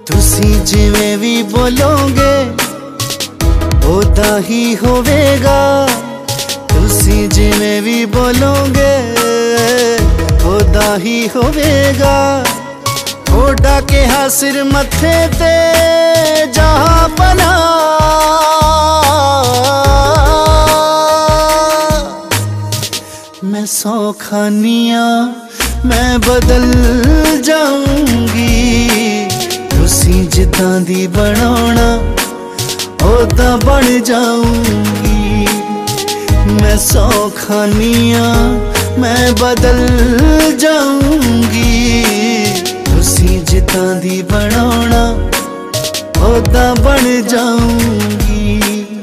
तुसी जिवें भी बोलोगे ओदा ही होवेगा। तुसी जिवें भी बोलोगे ओदा ही होवेगा। ओडा कहा सिर मथे ते जहां पना। मैं सौ खानिया मैं बदल जाऊंगी। तुसी जिद्दां दी बनाना ओदा बन जाऊंगी। मैं सौ खानिया मैं बदल जाऊंगी। तुसी जिद्दां दी बनाना ओदा बन जाऊंगी।